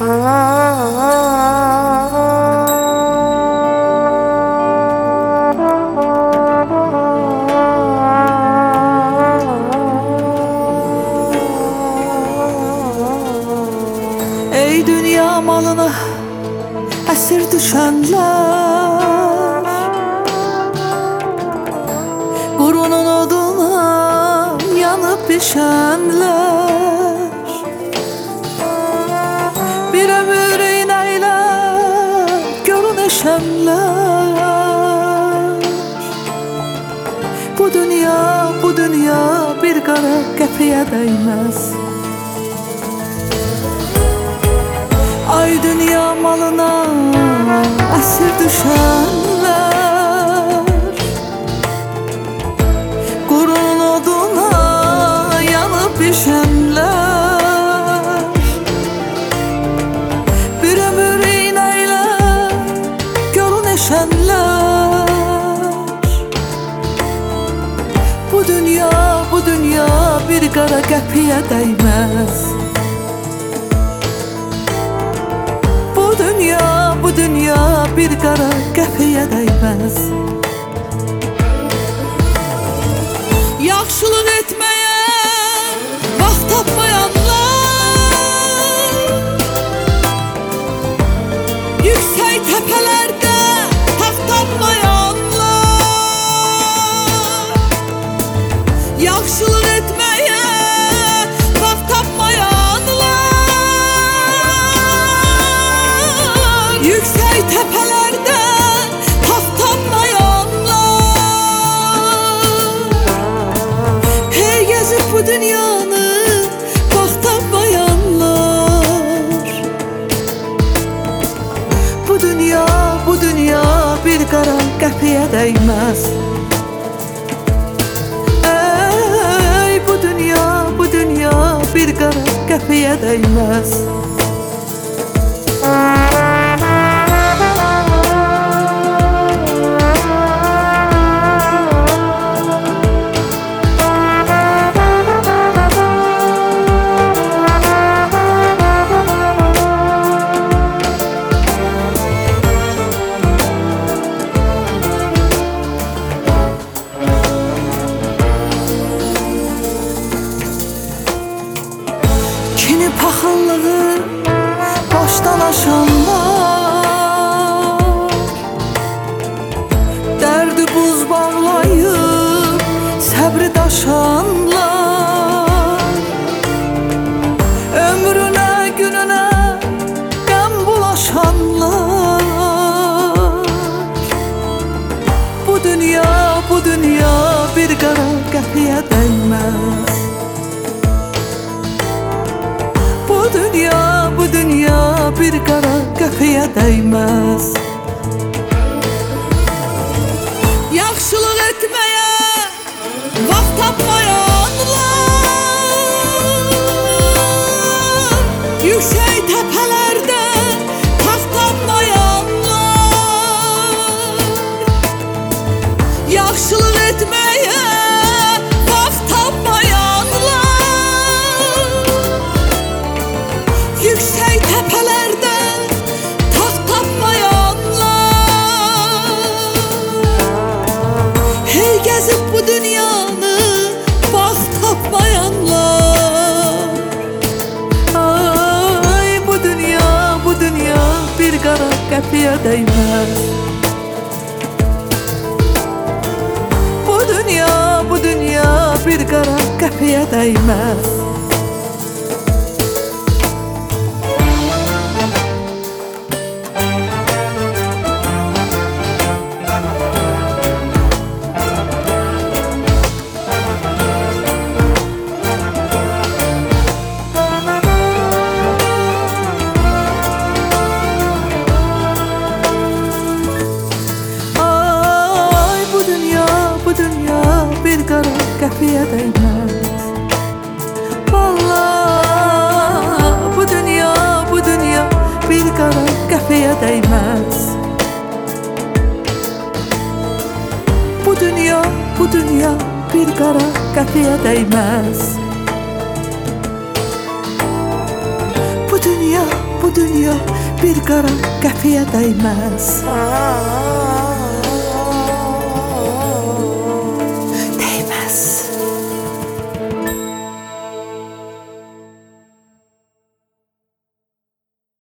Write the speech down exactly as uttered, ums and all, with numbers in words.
Ey dünya malına esir düşenler, burunun oduna yanıp pişenler, bir ömür iğneyle görüneşenler. Bu dünya, bu dünya bir kara kefiye değmez. Ay dünya malına esir düşenler, gururun oduna yanıp pişenler, bir ömür iğneyle görüneşenler. Bu dünya, bu dünya bir kara kefiye değmez. Bu dünya, bu dünya bir kara kefiye değmez. Yaxşılıq etmeye vaxt tapmayanlar, yüksek tepelerde taxt tapmayanlar, yaxşılıq etmeye vaxt tapmayanlar, yüksek tepelerde taxt tapmayanlar, hey gezip bu dünyanı vaxt tapmayanlar. Bu dünya, bu dünya bir kara kefiye değmez. Ey bu dünya, bu dünya bir kara kefiye değmez. Kini paxıllığı başdan aşanlar, derdi buz bağlayıp səbri daşanlar, ömrüne gününe qəm bulaşanlar. Bu dünya, bu dünya bir qara kefiye değmez. Bu dünya, bu dünya bir kara kefiye değmez. Yaxşılıq etmeye vaxt tapmayanlar, yüksek tepelerde taxt tapmayanlar, yaxşılıq etmeye vaxt tapmayanlar, yüksek tepelerde taxt tapmayanlar, hey gezip bu dünyanı vaxt tapmayanlar. Ay bu dünya, bu dünya bir kara kefiye değmez. Bu dünya, bu dünya bir kara kefiye değmez. Kefiye değmez. Vallahi bu dünya, bu dünya bir kara kefiye değmez. Bu dünya, bu dünya bir kara kefiye değmez. Bu dünya, bu Bu dünya bir qara qəpiyə dəyməz.